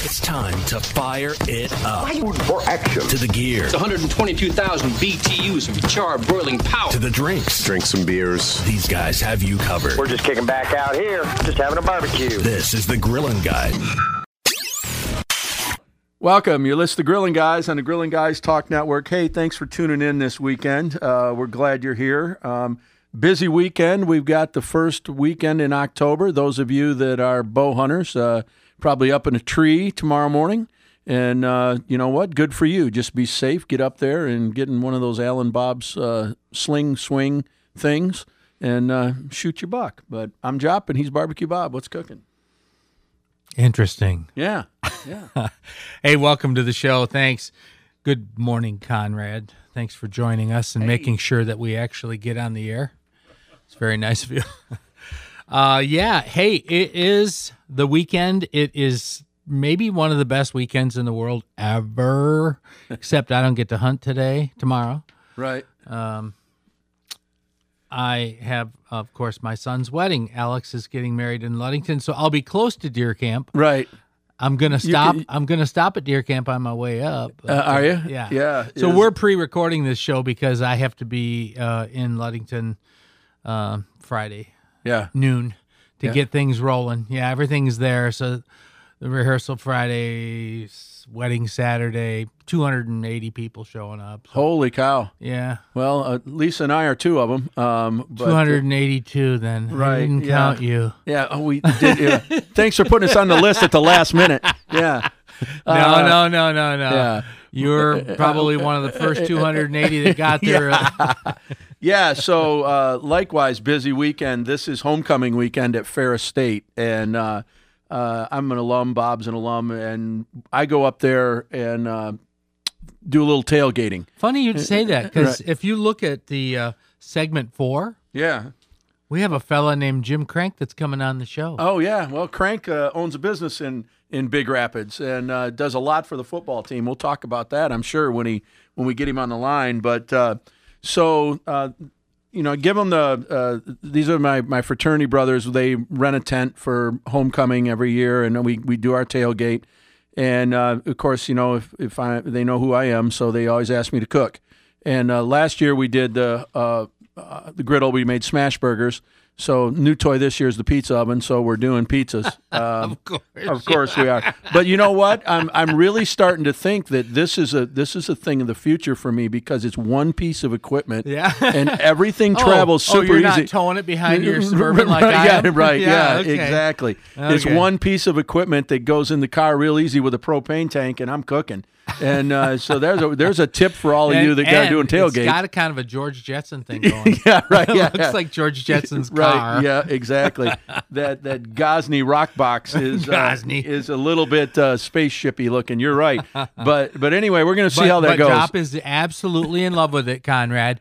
It's time to fire it up. Food for action. To the gear. It's 122,000 BTUs of charred boiling power. To the drinks. Drink some beers. These guys have you covered. We're just kicking back out here, just having a barbecue. This is the Grilling Guy. Welcome. You're listening to Grilling Guys on the Grilling Guys Talk Network. Hey, thanks for tuning in this weekend. We're glad you're here. Busy weekend. We've got the first weekend in October. Those of you that are bow hunters, probably up in a tree tomorrow morning. And you know what? Good for you. Just be safe. Get up there and get in one of those Alan Bob's sling swing things and shoot your buck. But I'm Jop and he's Barbecue Bob. What's cooking? Interesting. Yeah. Hey, welcome to the show. Thanks. Good morning, Conrad. Thanks for joining us and making sure that we actually get on the air. It's very nice of you. Hey, it is the weekend. It is maybe one of the best weekends in the world ever, except I don't get to hunt tomorrow. Right. I have, of course, my son's wedding. Alex is getting married in Ludington, so I'll be close to deer camp. Right. I'm gonna stop. I'm gonna stop at deer camp on my way up. Are you? Yeah. Yeah. So we're pre-recording this show because I have to be in Ludington Friday noon to get things rolling. Yeah, everything's there. So the rehearsal Friday, wedding Saturday, 280 people showing up. So, Holy cow. yeah. Well, Lisa and I are two of them. But, 282 then. right, I didn't yeah. count you. Yeah, we did. Yeah. Thanks for putting us on the list at the last minute. Yeah. No. Yeah. You're probably one of the first 280 that got there. Yeah, so likewise, busy weekend. This is homecoming weekend at Ferris State, and I'm an alum, Bob's an alum, and I go up there and do a little tailgating. Funny you'd say that, because Right. if you look at the segment 4, Yeah. we have a fella named Jim Crank that's coming on the show. Oh, yeah. Well, Crank owns a business in Big Rapids and does a lot for the football team. We'll talk about that, I'm sure, when we get him on the line. But give them these are my fraternity brothers. They rent a tent for homecoming every year, and we do our tailgate. And of course, they know who I am, so they always ask me to cook. And last year we did the griddle. We made smash burgers. So new toy this year is the pizza oven. So we're doing pizzas. Of course we are. But you know what? I'm really starting to think that this is a thing of the future for me because it's one piece of equipment. Yeah. And everything travels super you're easy. not towing it behind your Suburban like I am? Yeah, right. Yeah, okay. exactly. It's Okay. one piece of equipment that goes in the car real easy with a propane tank, and I'm cooking. And so there's a tip for all of you that got doing tailgate. It's got a kind of a George Jetson thing going. Yeah, right. It Yeah, looks like George Jetson's right. car. Yeah, exactly. that Gosney rock box is a little bit spaceshipy looking. You're right. But anyway, we're going to see how that goes. Jop is absolutely in love with it, Conrad.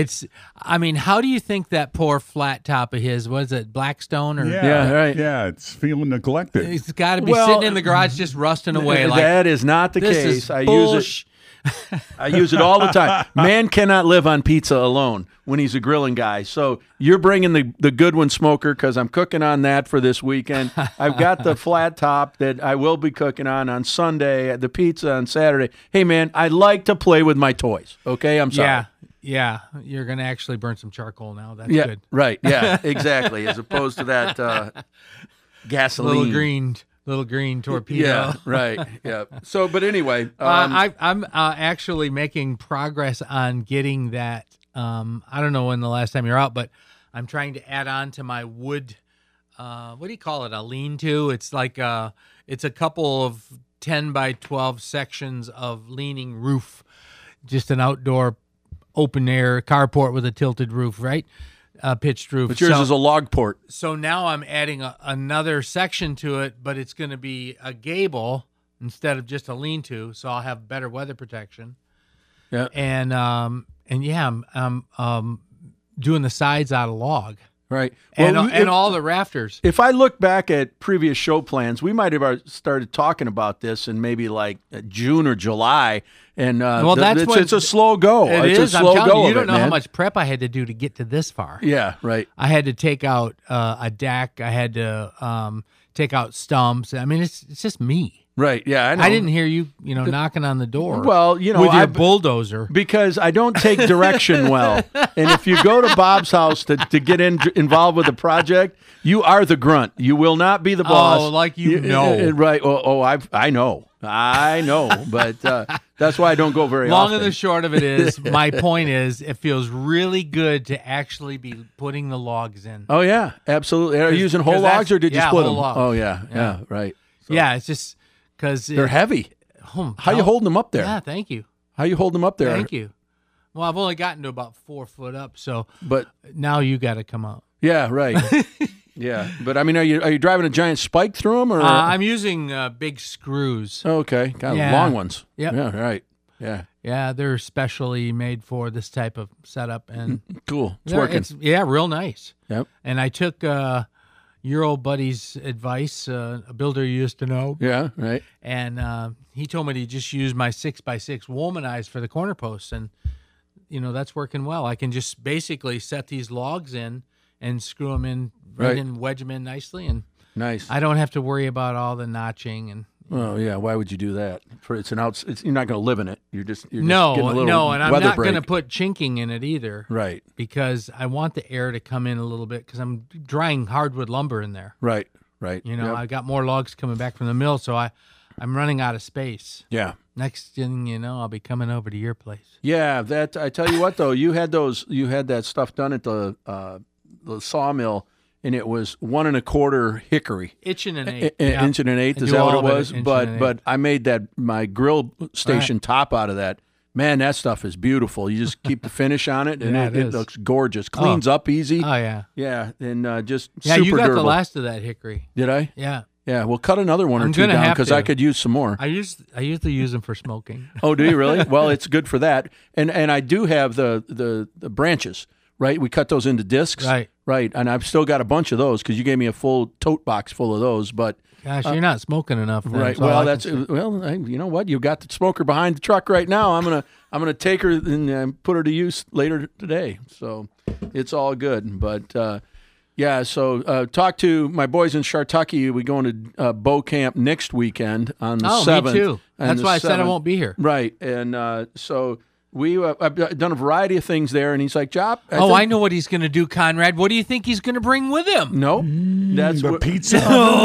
How do you think that poor flat top of his, was it Blackstone or? Yeah, right. Yeah, it's feeling neglected. It's got to be sitting in the garage just rusting away. Like, that is not the this case. is I bullsh- use it all the time. Man cannot live on pizza alone when he's a grilling guy. So you're bringing the Goodwin smoker because I'm cooking on that for this weekend. I've got the flat top that I will be cooking on Sunday, the pizza on Saturday. Hey, man, I like to play with my toys, okay? I'm sorry. Yeah. You're going to actually burn some charcoal now. That's Yeah, good. right. Yeah, exactly. As opposed to that gasoline. Little green torpedo. Yeah, right. Yeah. So, but anyway. I'm actually making progress on getting that. I don't know when the last time you're out, but I'm trying to add on to my wood. What do you call it? A lean-to? It's like it's a couple of 10 by 12 sections of leaning roof, just an outdoor open air carport with a tilted roof, right? Pitched roof. But yours is a log port. So now I'm adding another section to it, but it's going to be a gable instead of just a lean-to, so I'll have better weather protection. Yeah. And I'm doing the sides out of log. Right. And, Well, and all the rafters. If I look back at previous show plans, we might have started talking about this in maybe like June or July. And it's a slow go. It's a I'm slow telling go. you, you don't know how man. much prep I had to do to get to this far. Yeah, right. I had to take out a deck. I had to take out stumps. I mean, it's just me. Right. Yeah, I know. I didn't hear you, knocking on the door. Well, you know, with your I bulldozer. because I don't take direction well. And if you go to Bob's house to get involved with a project, you are the grunt. You will not be the boss. Oh, like you know. Right. I know. But that's why I don't go very Long often. and the short of it is, my point is, it feels really good to actually be putting the logs in. Oh, yeah, absolutely. Are you using whole 'cause logs or did you yeah, split whole them? logs. Oh, yeah, right. Yeah, it's just because They're heavy. How you holding them up there? Yeah, thank you. How you holding them up there? Thank you. Well, I've only gotten to about 4 foot up, so But now you got to come out. yeah, right. Yeah, but I mean, are you driving a giant spike through them or? I'm using big screws. Okay, kind of Yeah. long ones. Yep. Yeah, right. Yeah, Yeah, they're specially made for this type of setup, and cool. It's they're- working. real nice. Yep. And I took your old buddy's advice, a builder you used to know, Yeah, right. and he told me to just use my 6x6 womanize for the corner posts, and that's working well. I can just basically set these logs in and screw them in, Right. and wedge them in nicely, and Nice. I don't have to worry about all the notching and. Oh yeah, why would you do that? You're not going to live in it. You're just getting a No, little and I'm weather not break. going to put chinking in it either. Right, Because I want the air to come in a little bit because I'm drying hardwood lumber in there. right. Yep. I got more logs coming back from the mill, so I'm running out of space. Yeah, Next thing you know, I'll be coming over to your place. yeah. That I tell you what though, you had that stuff done at the sawmill, and it was 1 1/4 hickory. Inch and an eighth. Inch and an eighth, I is do that what all it of it was? at inch and But an but I made my grill station top out of that. Man, that stuff is beautiful. You just keep the finish on it, and Yeah, it it is. looks gorgeous. Cleans up easy. Oh, yeah. Yeah, and just Yeah, super you got durable. the last of that hickory. Did I? Yeah. Yeah, we'll cut another one or I'm two gonna down have because to. I could use some more. I usually use them for smoking. Oh, do you really? Well, it's good for that. And I do have the branches, right? We cut those into discs. Right. Right. And I've still got a bunch of those because you gave me a full tote box full of those. But Gosh, you're not smoking enough. Then, right. so all Well, I can say. you know what? You got the smoker behind the truck right now. I'm gonna take her and put her to use later today. So it's all good. But yeah. So talk to my boys in Shartucky. We going to bow camp next weekend on the 7th. Me too. on That's the why I said I 7th. won't be here. Right, and so I've done a variety of things there, and he's like, "Job." I know what he's going to do, Conrad. What do you think he's going to bring with him? No, that's The what, pizza.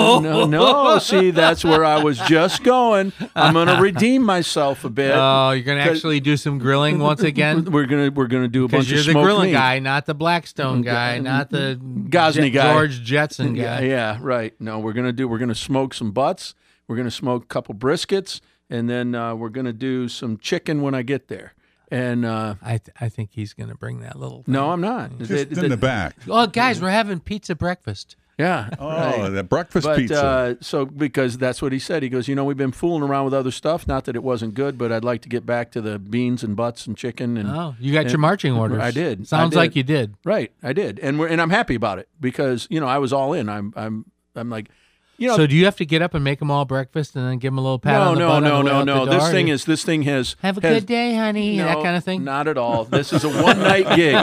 no. See, that's where I was just going. I'm going to redeem myself a bit. Oh, you're going to actually do some grilling once again? We're gonna do a bunch Because you're of the smoked grilling meat. guy, not the Blackstone guy, not the Gosney guy. George Jetson guy. Yeah, right. No, we're gonna smoke some butts. We're gonna smoke a couple briskets, and then we're gonna do some chicken when I get there. And I think he's going to bring that little thing. no, I'm not. Just in the back. Oh, guys, we're having pizza breakfast. Yeah. Oh, right. the breakfast But pizza. so because that's what he said. He goes, we've been fooling around with other stuff. Not that it wasn't good, but I'd like to get back to the beans and butts and chicken. And Oh, you got your marching orders. I did. Sounds I like did. you did. Right, I did, and I'm happy about it because I was all in. I'm like, So do you have to get up and make them all breakfast and then give them a little pat on the butt on the way out the door? This thing has Have a has- good day, honey. No, that kind of thing. Not at all. This is a one night gig.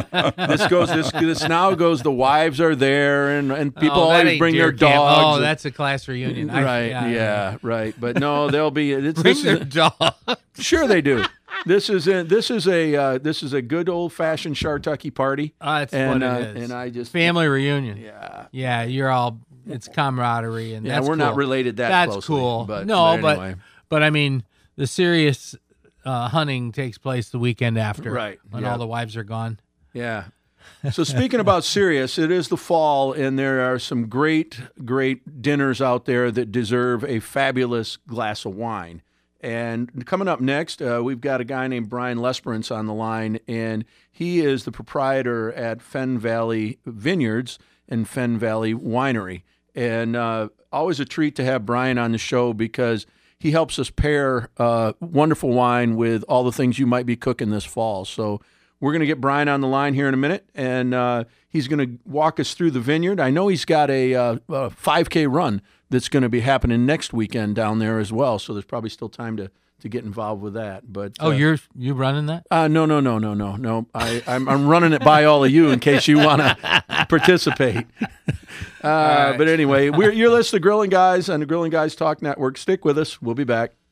This now goes. The wives are there, and people Oh, that always ain't bring their deer camp. dogs. Oh, and- that's a class reunion. right. Yeah, right. But no, they'll be. Bring their dog. Sure, they do. This is a good old fashioned Shartucky party. That's and, what it is. And I just Family reunion. yeah. Yeah, you're all. It's camaraderie, and Yeah, that's we're not cool. related that That's closely, cool. but but anyway. I mean, the serious hunting takes place the weekend after, Right, when yeah. all the wives are gone. Yeah. So speaking about Sirius, it is the fall, and there are some great dinners out there that deserve a fabulous glass of wine. And coming up next, we've got a guy named Brian Lesperance on the line, and he is the proprietor at Fen Valley Vineyards and Fen Valley Winery. And always a treat to have Brian on the show because he helps us pair wonderful wine with all the things you might be cooking this fall. So we're going to get Brian on the line here in a minute, and he's going to walk us through the vineyard. I know he's got a 5K run that's going to be happening next weekend down there as well, so there's probably still time to get involved with that. But you running that? No. I'm running it by all of you in case you want to participate. Right. But anyway, you're listening to Grilling Guys on the Grilling Guys Talk Network. Stick with us. We'll be back.